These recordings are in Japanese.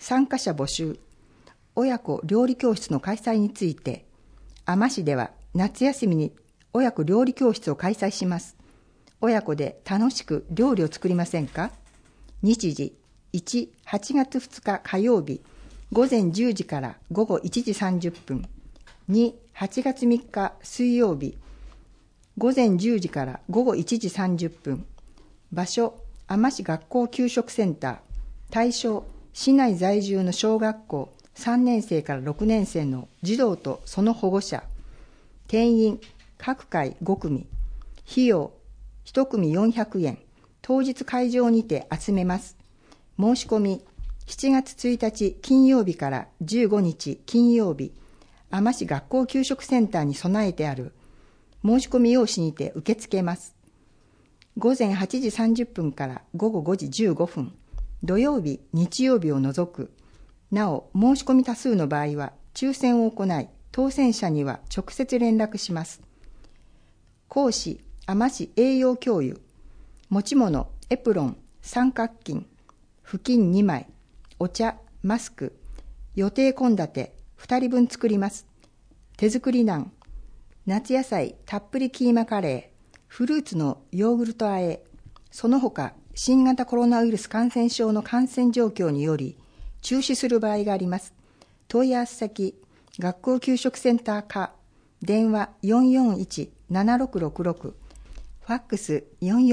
参加者募集、親子料理教室の開催について、海士市では夏休みに親子料理教室を開催します。親子で楽しく料理を作りませんか？日時1、8月2日火曜日、午前10時から午後1時30分。2、8月3日水曜日、午前10時から午後1時30分。場所、海士学校給食センター。対象、市内在住の小学校3年生から6年生の児童とその保護者。定員、各回5組。費用、1組400円。当日会場にて集めます。申し込み、7月1日金曜日から15日金曜日、海士学校給食センターに備えてある申し込み用紙にて受け付けます。午前8時30分から午後5時15分、土曜日、日曜日を除く。なお、申し込み多数の場合は抽選を行い、当選者には直接連絡します。講師、海士栄養教諭。持ち物、エプロン、三角巾、布巾2枚、お茶、マスク、予定献立、2人分作ります。手作りナン、夏野菜たっぷりキーマカレー、フルーツのヨーグルト和え、その他新型コロナウイルス感染症の感染状況により中止する場合があります。問い合わせ先、学校給食センター課、電話441-7666、ファックス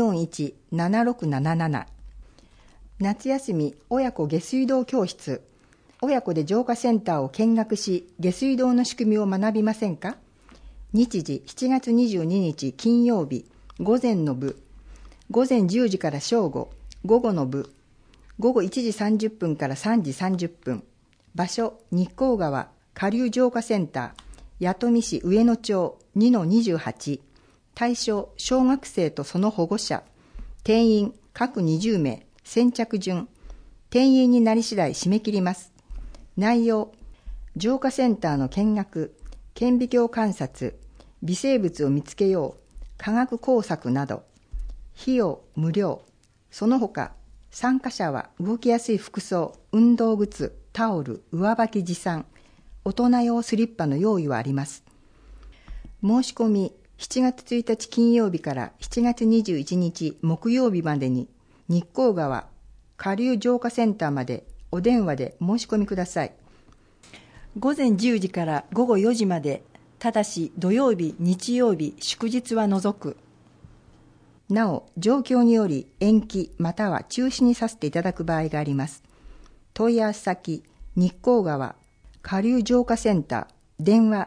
441-7677。夏休み親子下水道教室。親子で浄化センターを見学し、下水道の仕組みを学びませんか？日時7月22日金曜日、午前の部。午前10時から正午、午後の部。午後1時30分から3時30分。場所、日光川下流浄化センター、弥富市上野町 2-28。対象、小学生とその保護者。定員、各20名。先着順。定員になり次第締め切ります。内容、浄化センターの見学、顕微鏡観察、微生物を見つけよう、科学工作など。費用無料。その他、参加者は動きやすい服装、運動靴、タオル、上履き持参、大人用スリッパの用意はあります。申し込み、7月1日金曜日から7月21日木曜日までに、日光川下流浄化センターまでお電話で申し込みください。午前10時から午後4時まで、ただし土曜日、日曜日、祝日は除く。なお、状況により延期または中止にさせていただく場合があります。問い合わせ先、日光川下流浄化センター、電話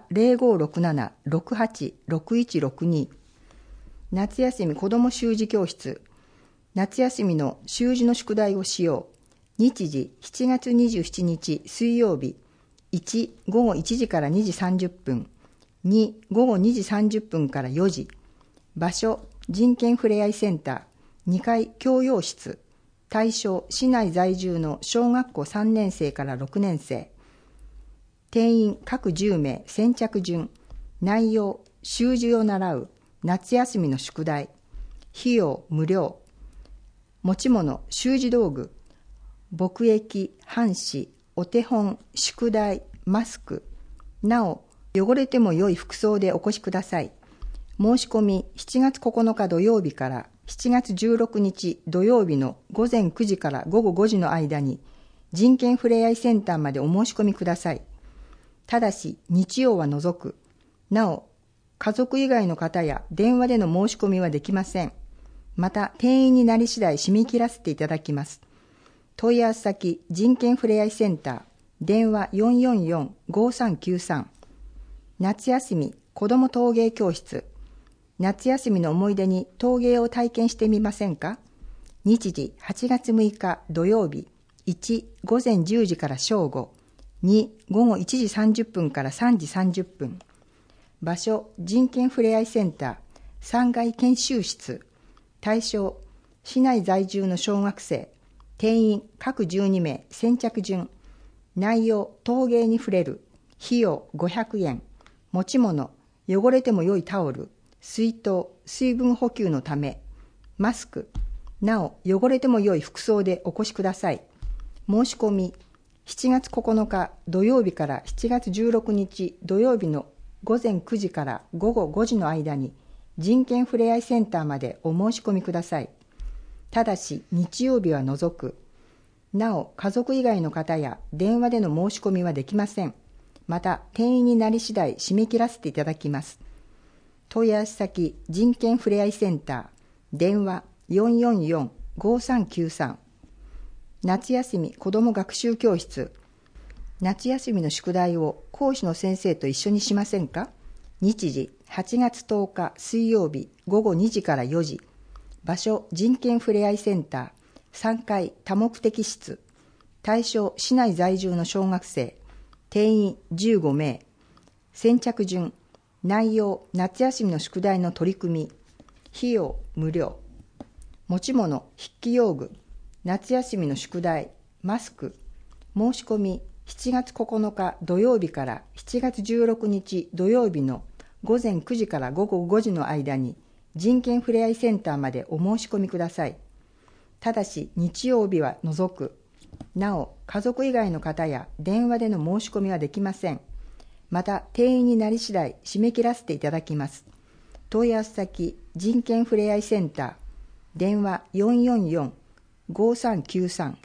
0567-686162。夏休み子ども習字教室。夏休みの習字の宿題をしよう。日時7月27日水曜日。1、午後1時から2時30分。2、午後2時30分から4時。場所、人権ふれあいセンター、2階教養室。対象、市内在住の小学校3年生から6年生。定員各10名、先着順。内容、習字を習う、夏休みの宿題。費用無料。持ち物、習字道具、墨液、半紙、お手本、宿題、マスク。なお、汚れても良い服装でお越しください。申し込み、7月9日土曜日から7月16日土曜日の午前9時から午後5時の間に、人権ふれあいセンターまでお申し込みください。ただし、日曜は除く。なお、家族以外の方や電話での申し込みはできません。また、定員になり次第締め切らせていただきます。問い合わせ先、人権ふれあいセンター、電話444-5393。夏休み、子ども陶芸教室。夏休みの思い出に陶芸を体験してみませんか？日時、8月6日土曜日。1、午前10時から正午。2、午後1時30分から3時30分。場所、人権ふれあいセンター、3階研修室。対象、市内在住の小学生。定員各12名、先着順。内容、陶芸に触れる。費用500円。持ち物、汚れても良いタオル。水筒、水分補給のため。マスク。なお、汚れても良い服装でお越しください。申し込み、 7月9日土曜日から7月16日土曜日の午前9時から午後5時の間に人権ふれあいセンターまでお申し込みください。ただし日曜日は除く。なお、家族以外の方や電話での申し込みはできません。また、定員になり次第締め切らせていただきます。問い合わせ先、人権ふれあいセンター、電話 444-5393。夏休み子ども学習教室。夏休みの宿題を講師の先生と一緒にしませんか？日時、8月10日水曜日午後2時から4時。場所、人権ふれあいセンター、3階多目的室。対象、市内在住の小学生。定員15名。先着順。内容、夏休みの宿題の取り組み。費用、無料。持ち物、筆記用具。夏休みの宿題、マスク。申し込み、7月9日土曜日から7月16日土曜日の午前9時から午後5時の間に人権ふれあいセンターまでお申し込みください。ただし日曜日は除く。なお、家族以外の方や電話での申し込みはできません。また、定員になり次第締め切らせていただきます。問い合わせ先、人権ふれあいセンター、電話 444-5393。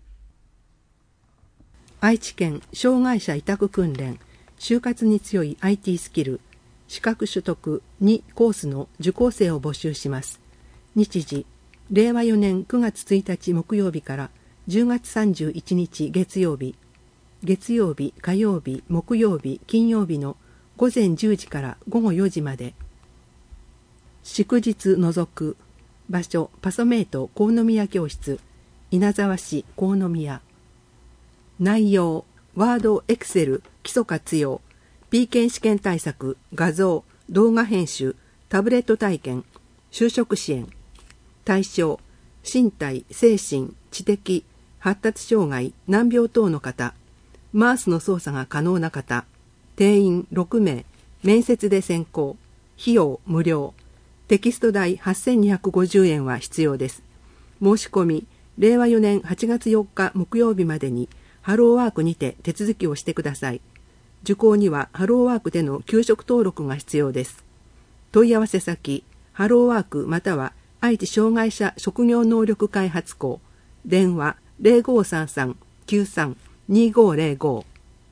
愛知県障害者委託訓練就活に強い IT スキル資格取得2コースの受講生を募集します。日時、令和4年9月1日木曜日から10月31日月曜日、月曜日、火曜日、木曜日、金曜日の午前10時から午後4時まで。祝日除く。場所、パソメイト国宮教室、稲沢市国宮。内容、ワード、エクセル、基礎活用、P 検試験対策、画像、動画編集、タブレット体験、就職支援。対象、身体、精神、知的、発達障害、難病等の方、マウスの操作が可能な方、定員6名、面接で選考、費用無料、テキスト代8250円は必要です。申し込み、令和4年8月4日木曜日までに、ハローワークにて手続きをしてください。受講にはハローワークでの給食登録が必要です。問い合わせ先、ハローワークまたは愛知障害者職業能力開発校、電話 0533-93-2505。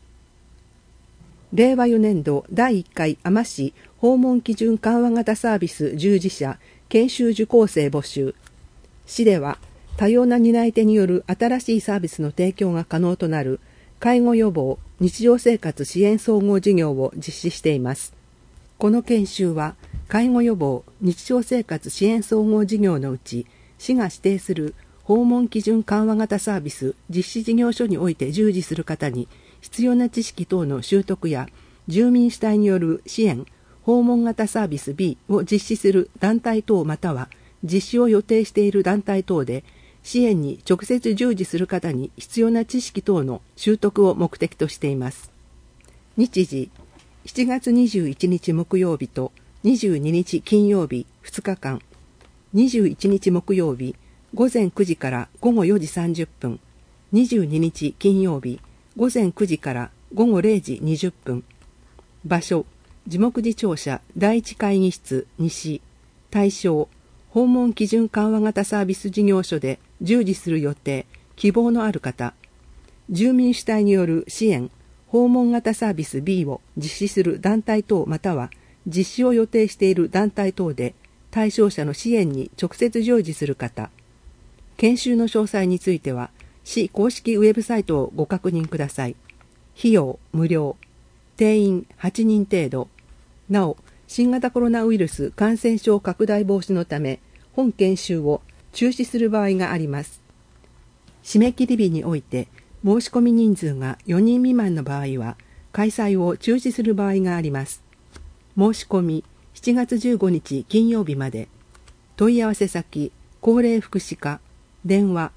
令和4年度第1回海士市訪問基準緩和型サービス従事者研修受講生募集。市では多様な担い手による新しいサービスの提供が可能となる介護予防日常生活支援総合事業を実施しています。この研修は介護予防日常生活支援総合事業のうち市が指定する訪問基準緩和型サービス実施事業所において従事する方に必要な知識等の習得や住民主体による支援訪問型サービス B を実施する団体等または実施を予定している団体等で支援に直接従事する方に必要な知識等の習得を目的としています。日時、7月21日木曜日と22日金曜日2日間、21日木曜日午前9時から午後4時30分、22日金曜日午前9時から午後0時20分。場所、地目次庁舎第一会議室西。対象、訪問基準緩和型サービス事業所で従事する予定、希望のある方。住民主体による支援、訪問型サービス B を実施する団体等または実施を予定している団体等で対象者の支援に直接従事する方。研修の詳細については、市公式ウェブサイトをご確認ください。費用無料。定員8人程度。なお、新型コロナウイルス感染症拡大防止のため、本研修を中止する場合があります。締め切り日において、申し込み人数が4人未満の場合は、開催を中止する場合があります。申し込み、7月15日金曜日まで。問い合わせ先、高齢福祉課、電話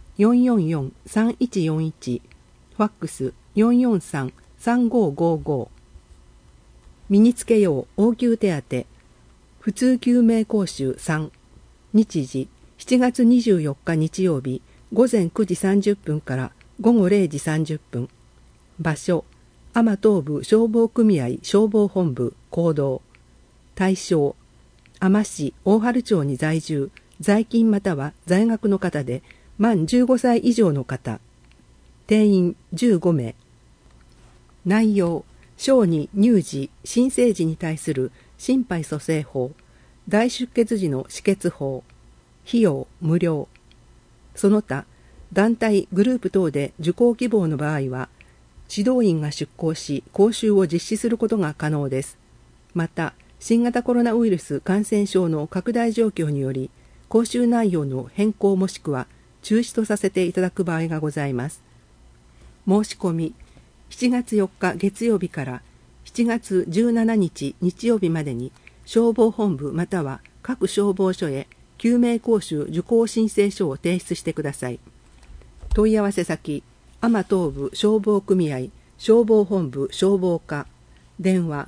444-3141、ファックス443-3555。身につけよう応急手当、普通救命講習3。日時、7月24日日曜日、午前9時30分から午後0時30分。 場所、多摩東部消防組合消防本部行動。対象、多摩市大原町に在住、在勤または在学の方で、満15歳以上の方。定員15名。内容、小児、乳児、新生児に対する心肺蘇生法、大出血時の止血法。費用無料。その他、団体、グループ等で受講希望の場合は、指導員が出向し、講習を実施することが可能です。また、新型コロナウイルス感染症の拡大状況により、講習内容の変更もしくは中止とさせていただく場合がございます。申し込み、7月4日月曜日から7月17日日曜日までに、消防本部または各消防署へ救命講習受講申請書を提出してください。問い合わせ先、多摩東部消防組合消防本部消防課、電話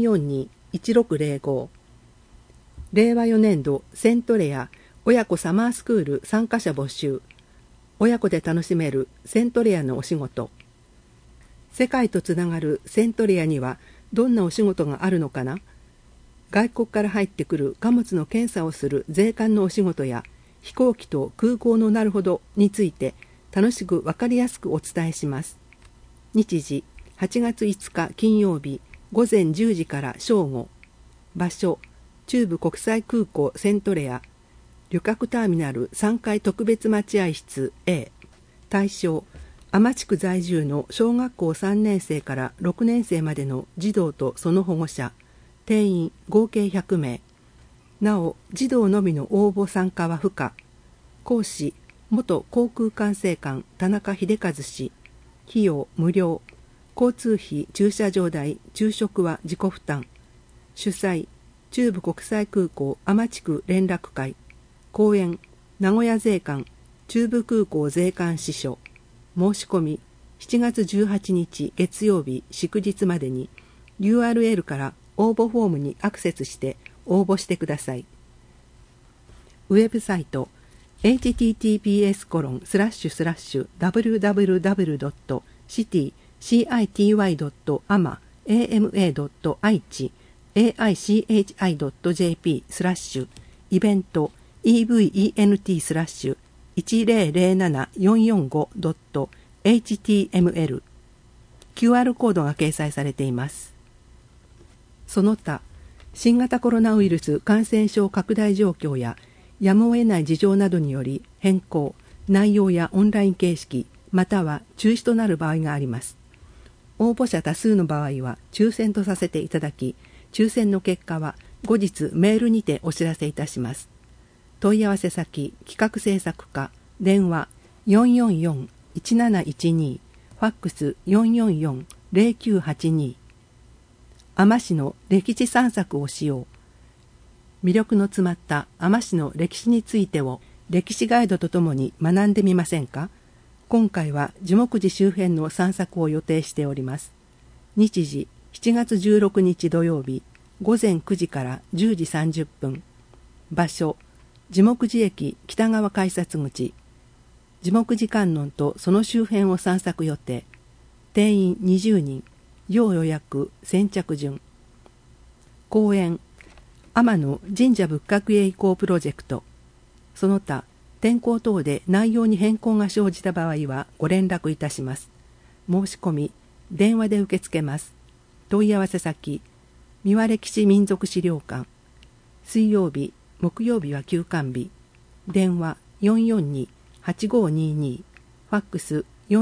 442-1605。令和4年度セントレア親子サマースクール参加者募集。親子で楽しめるセントレアのお仕事。世界とつながるセントレアにはどんなお仕事があるのかな。外国から入ってくる貨物の検査をする税関のお仕事や、飛行機と空港のなるほどについて楽しくわかりやすくお伝えします。日時8月5日金曜日午前10時から正午。場所、中部国際空港セントレア旅客ターミナル3階特別待合室 A。 対象、多摩地区在住の小学校3年生から6年生までの児童とその保護者。定員合計100名。なお、児童のみの応募参加は不可。講師、元航空管制官田中秀和氏。費用無料。交通費、駐車場代、昼食は自己負担。主催、中部国際空港多摩地区連絡会。講演、名古屋税関中部空港税関支所。申し込み、7月18日月曜日祝日までに URL から応募フォームにアクセスして応募してください。ウェブサイト https://www.city.ama.aichi.jp/ イベント event/1007-445.html QR コードが掲載されています。その他、新型コロナウイルス感染症拡大状況ややむを得ない事情などにより変更、内容やオンライン形式、または中止となる場合があります。応募者多数の場合は抽選とさせていただき、抽選の結果は後日メールにてお知らせいたします。問い合わせ先、企画制作課、電話444-1712、ファックス444-0982。多摩市の歴史散策をしよう。魅力の詰まった多摩市の歴史についてを歴史ガイドとともに学んでみませんか。今回は樹木寺周辺の散策を予定しております。日時7月16日土曜日午前9時から10時30分。場所、樹木寺駅北側改札口。樹木寺観音とその周辺を散策予定。定員20人。要予約先着順。講演、天野神社仏閣へ移行プロジェクト。その他、天候等で内容に変更が生じた場合はご連絡いたします。申し込み、電話で受け付けます。問い合わせ先、三輪歴史民族資料館。水曜日、木曜日は休館日。電話442-8522。ファックス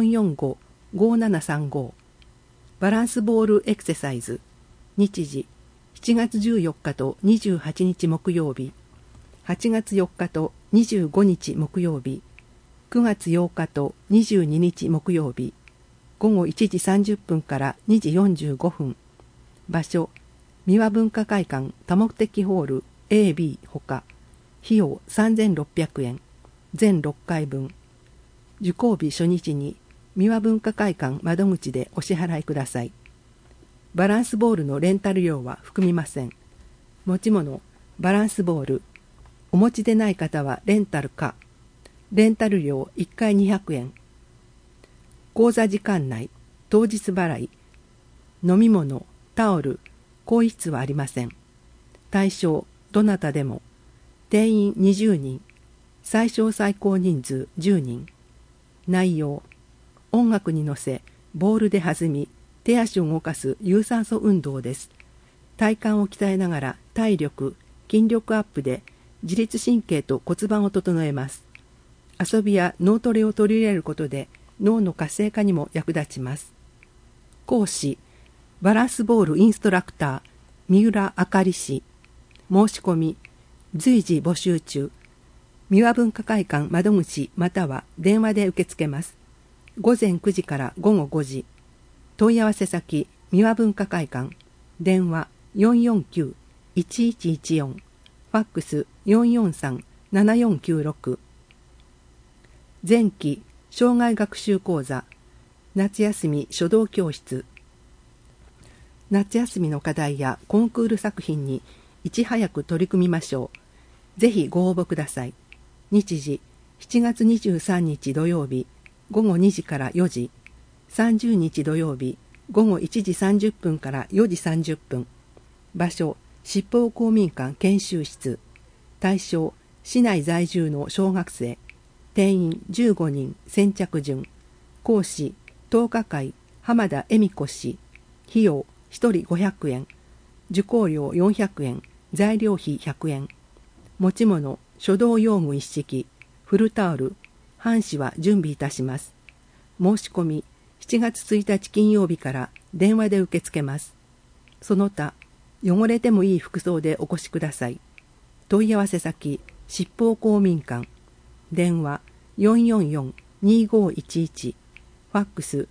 445-5735。バランスボールエクササイズ。日時7月14日と28日木曜日、8月4日と25日木曜日、9月8日と22日木曜日、午後1時30分から2時45分。場所、三輪文化会館多目的ホール A、B ほか。費用3600円。全6回分。受講日初日に三輪文化会館窓口でお支払いください。バランスボールのレンタル料は含みません。持ち物、バランスボール。お持ちでない方はレンタルか。レンタル料1回200円。講座時間内、 当日払い。飲み物、タオル、更衣室はありません。対象、どなたでも。定員20人。最小最高人数10人。内容、音楽に乗せ、ボールで弾み、手足を動かす有酸素運動です。体幹を鍛えながら体力、筋力アップで自律神経と骨盤を整えます。遊びや脳トレを取り入れることで脳の活性化にも役立ちます。講師、バランスボールインストラクター、三浦あかり氏。申し込み、随時募集中。三輪文化会館窓口または電話で受け付けます。午前9時から午後5時。問い合わせ先、三輪文化会館。電話449-1114。ファックス443-7496。前期障害学習講座。夏休み書道教室。夏休みの課題やコンクール作品にいち早く取り組みましょう。ぜひご応募ください。日時、7月23日土曜日、午後2時から4時。30日土曜日、午後1時30分から4時30分。場所、七宝公民館研修室。対象、市内在住の小学生。定員15人、先着順。講師、東華会浜田恵美子氏。費用、1人500円。受講料400円。材料費100円。持ち物、書道用具一式。フルタオル、半紙は準備いたします。申し込み、7月1日金曜日から電話で受け付けます。その他、汚れてもいい服装でお越しください。問い合わせ先、七宝公民館。電話444-2511。ファックス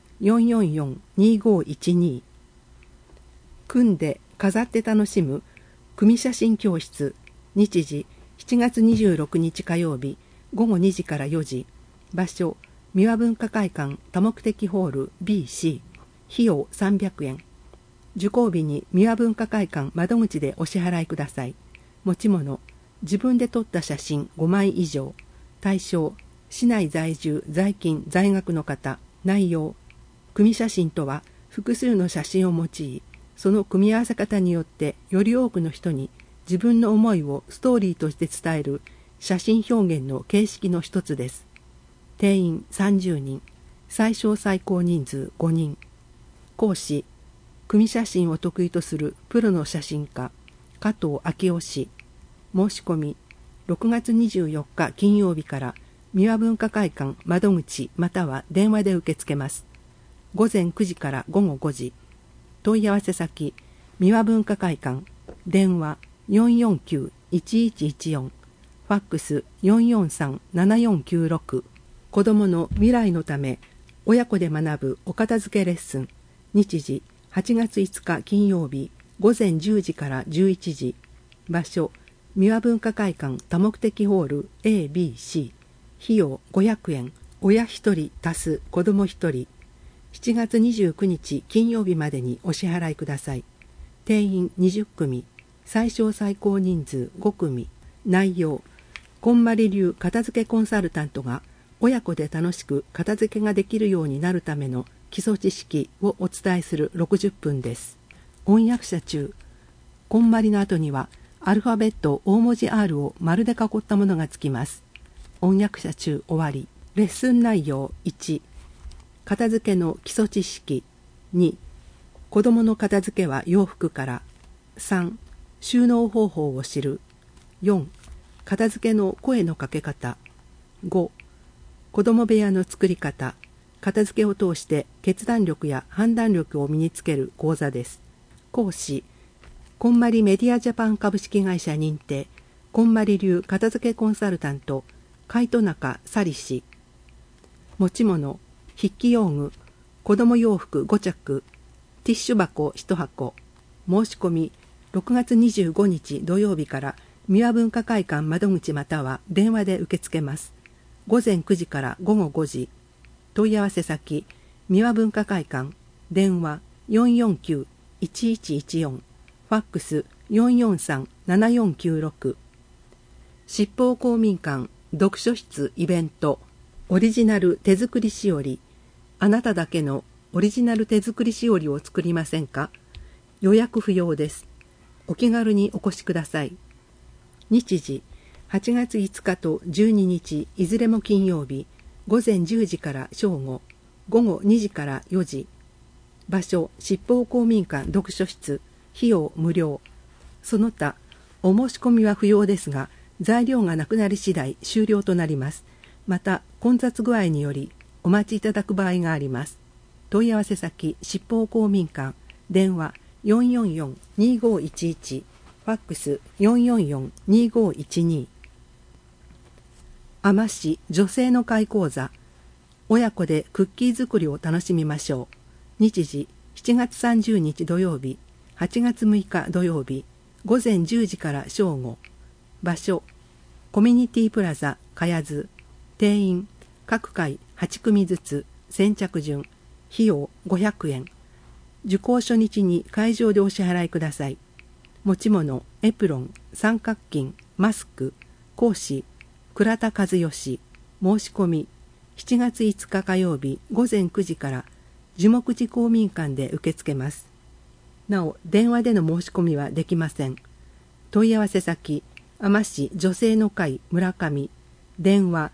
444-2512。組んで飾って楽しむ組写真教室。日時7月26日火曜日午後2時から4時。場所、三輪文化会館多目的ホール BC。費用300円。受講日に三輪文化会館窓口でお支払いください。持ち物、自分で撮った写真5枚以上。対象、市内在住在勤在学の方。内容、組写真とは複数の写真を用い、その組み合わせ方によってより多くの人に自分の思いをストーリーとして伝える写真表現の形式の一つです。定員30人、最小最高人数5人。講師、組写真を得意とするプロの写真家、加藤昭夫氏。申し込み、6月24日金曜日から三輪文化会館窓口または電話で受け付けます。午前9時から午後5時。問い合わせ先、三輪文化会館。電話449-1114。ファックス443-7496。子どもの未来のため、親子で学ぶお片付けレッスン。日時、8月5日金曜日、午前10時から11時。場所、三輪文化会館多目的ホール ABC。費用500円。親1人足す子ども1人。7月29日金曜日までにお支払いください。定員20組。最小最高人数5組。内容、こんまり流片付けコンサルタントが親子で楽しく片付けができるようになるための基礎知識をお伝えする60分です。音訳者中、こんまりの後にはアルファベット大文字 R を丸で囲ったものがつきます。音訳者中終わり。レッスン内容1、片付けの基礎知識。2、子どもの片付けは洋服から。3、収納方法を知る。4、片付けの声のかけ方。5、子ども部屋の作り方。片付けを通して決断力や判断力を身につける講座です。講師、こんまりメディアジャパン株式会社認定、こんまり流片付けコンサルタント、海戸中沙里氏。持ち物、筆記用具、子ども洋服5着、ティッシュ箱1箱。申し込み、6月25日土曜日から三輪文化会館窓口または電話で受け付けます。午前9時から午後5時。問い合わせ先、三輪文化会館。電話449-1114。ファックス443-7496。七宝公民館読書室イベント。オリジナル手作りしおり。あなただけのオリジナル手作りしおりを作りませんか？予約不要です。お気軽にお越しください。日時、8月5日と12日、いずれも金曜日、午前10時から正午、午後2時から4時。場所、七宝公民館読書室、費用無料。その他、お申し込みは不要ですが、材料がなくなり次第終了となります。また、混雑具合によりお待ちいただく場合があります。問い合わせ先、七宝公民館、電話444-2511、ファックス444-2512。海士市女性の会講座、親子でクッキー作りを楽しみましょう。日時、7月30日土曜日、8月6日土曜日、午前10時から正午。場所、コミュニティプラザかやず。定員、各回8組ずつ、先着順。費用500円。受講初日に会場でお支払いください。持ち物、エプロン、三角巾、マスク。講師、倉田和義。申し込み、7月5日火曜日午前9時から樹木寺公民館で受け付けます。なお、電話での申し込みはできません。問い合わせ先、海士市女性の会村上、電話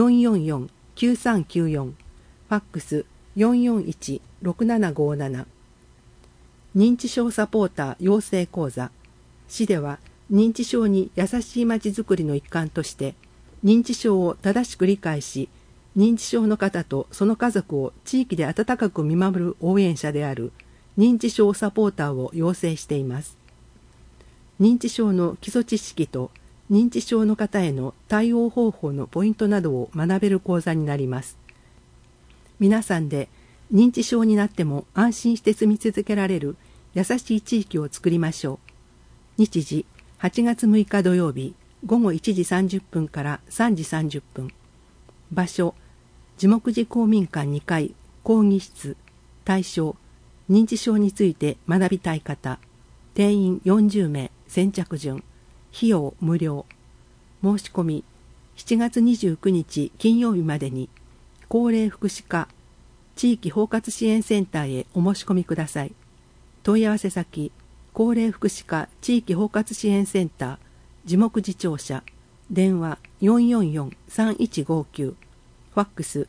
444-9394、ファックス441-6757。認知症サポーター養成講座。市では認知症に優しいまちづくりの一環として、認知症を正しく理解し、認知症の方とその家族を地域で温かく見守る応援者である認知症サポーターを養成しています。認知症の基礎知識と認知症の方への対応方法のポイントなどを学べる講座になります。皆さんで認知症になっても安心して住み続けられる優しい地域を作りましょう。日時、8月6日土曜日、午後1時30分から3時30分。場所、樹木寺公民館2階講義室。対象、認知症について学びたい方。定員40名、先着順。費用無料。申し込み、7月29日金曜日までに、高齢福祉課、地域包括支援センターへお申し込みください。問い合わせ先、高齢福祉課地域包括支援センター、樹木寺庁舎、電話444-3159、ファックス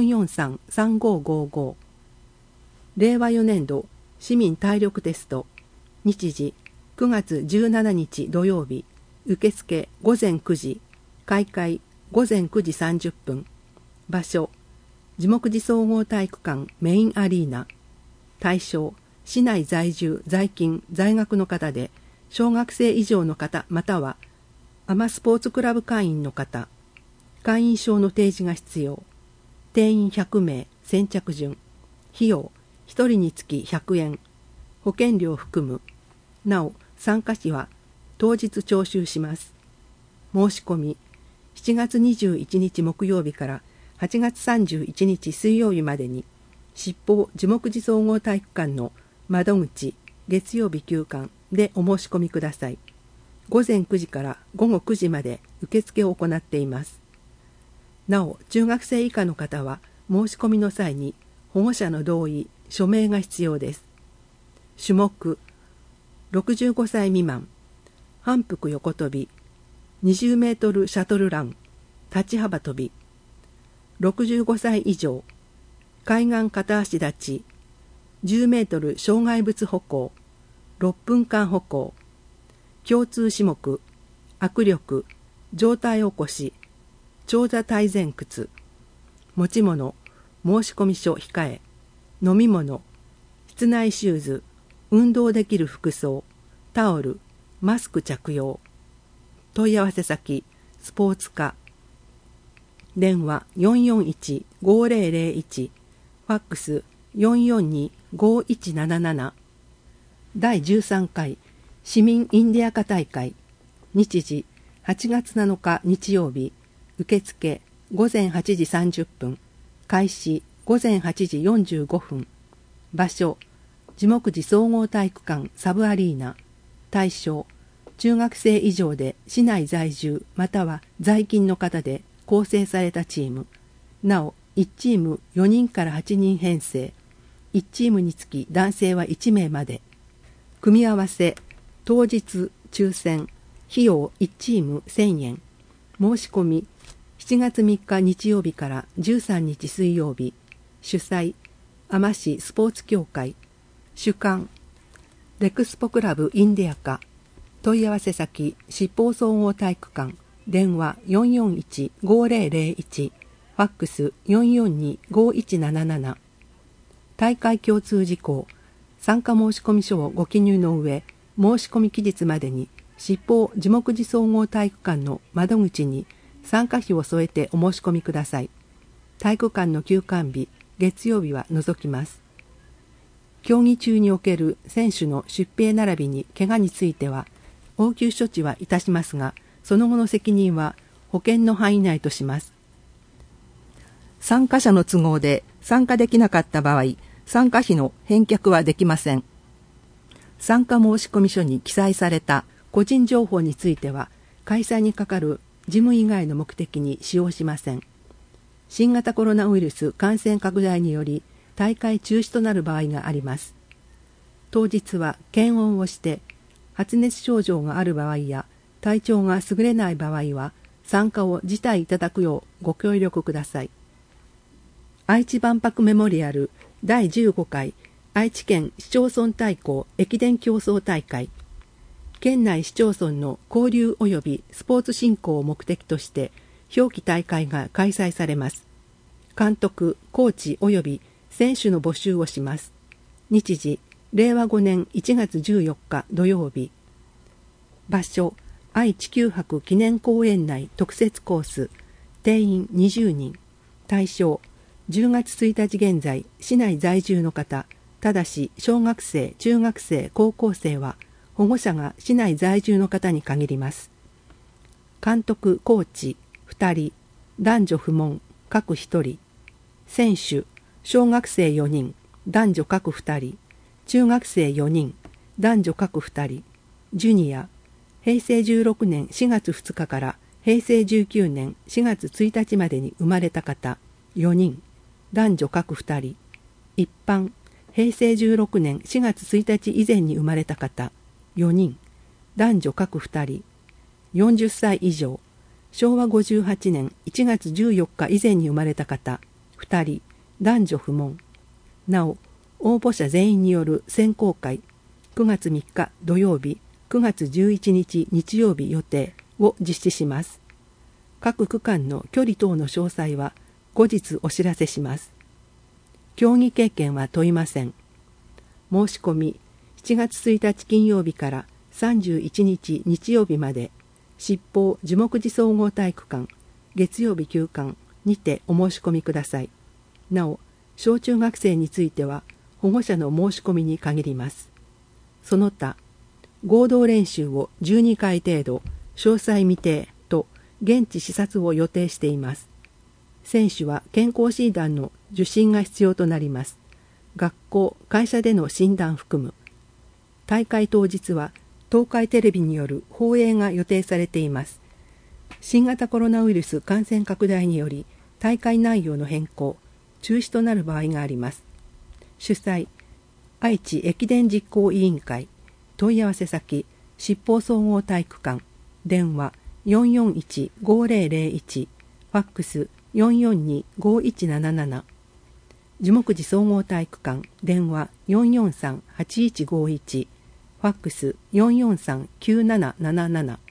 443-3555。令和4年度市民体力テスト。日時、9月17日土曜日、受付午前9時、開会午前9時30分。場所、樹木寺総合体育館メインアリーナ。対象、市内在住在勤在学の方で、小学生以上の方またはアマスポーツクラブ会員の方。会員証の提示が必要。定員100名、先着順。費用、1人につき100円。保険料含む。なお、参加費は当日徴収します。申し込み、7月21日木曜日から8月31日水曜日までに、七宝樹木寺総合体育館の窓口月曜日休館でお申し込みください。午前9時から午後9時まで受付を行っています。なお、中学生以下の方は申し込みの際に保護者の同意、署名が必要です。種目、65歳未満、反復横跳び、20メートルシャトルラン、立ち幅跳び、65歳以上、海岸片足立ち、10メートル障害物歩行、6分間歩行、共通種目、握力、上体起こし、長座体前屈、持ち物、申込書控え、飲み物、室内シューズ、運動できる服装、タオル、マスク着用。問い合わせ先、スポーツ課。電話441-5001、ファックス442-5177。第13回市民インディアカ大会。日時8月7日日曜日。受付午前8時30分。開始午前8時45分。場所、樹木寺総合体育館サブアリーナ。対象、中学生以上で市内在住または在勤の方で構成されたチーム。なお、1チーム4人から8人編成。 1チームにつき男性は1名まで。組み合わせ、当日抽選、費用1チーム1000円。申し込み、7月3日日曜日から13日水曜日。主催、海士スポーツ協会。主幹、レクスポクラブインディアカ。問い合わせ先、七宝総合体育館。電話441-5001。ファックス442-5177。大会共通事項。参加申込書をご記入の上、申し込み期日までに七宝樹木寺総合体育館の窓口に参加費を添えてお申し込みください。体育館の休館日、月曜日は除きます。競技中における選手の出兵並びに怪我については、応急処置はいたしますが、その後の責任は保険の範囲内とします。参加者の都合で参加できなかった場合、参加費の返却はできません。参加申込書に記載された個人情報については、開催にかかる事務以外の目的に使用しません。新型コロナウイルス感染拡大により、大会中止となる場合があります。当日は検温をして、発熱症状がある場合や体調が優れない場合は参加を辞退いただくようご協力ください。愛知万博メモリアル第15回愛知県市町村対抗駅伝競争大会。県内市町村の交流及びスポーツ振興を目的として表記大会が開催されます。監督、コーチ及び選手の募集をします。日時、令和5年1月14日土曜日。場所、愛・地球博記念公園内特設コース。定員20人。対象、10月1日現在、市内在住の方、ただし小学生、中学生、高校生は保護者が市内在住の方に限ります。監督、コーチ2人、男女不問、各1人。選手、小学生4人、男女各2人。中学生4人、男女各2人。ジュニア、平成16年4月2日から平成19年4月1日までに生まれた方4人、男女各2人。一般、平成16年4月1日以前に生まれた方4人、男女各2人。40歳以上、昭和58年1月14日以前に生まれた方2人、男女不問。なお、応募者全員による選考会、9月3日土曜日、9月11日日曜日予定を実施します。各区間の距離等の詳細は後日お知らせします。競技経験は問いません。申し込み、7月1日金曜日から31日日曜日まで、七宝樹木寺総合体育館、月曜日休館にてお申し込みください。なお、小中学生については、保護者の申し込みに限ります。その他、合同練習を12回程度、詳細未定と現地視察を予定しています。選手は健康診断の受診が必要となります。学校、会社での診断含む。大会当日は東海テレビによる放映が予定されています。新型コロナウイルス感染拡大により大会内容の変更、中止となる場合があります。主催、愛知駅伝実行委員会。問い合わせ先、七宝総合体育館。電話441-5001。ファックス442-5177。樹木寺総合体育館。電話443-8151。ファックス443-9777。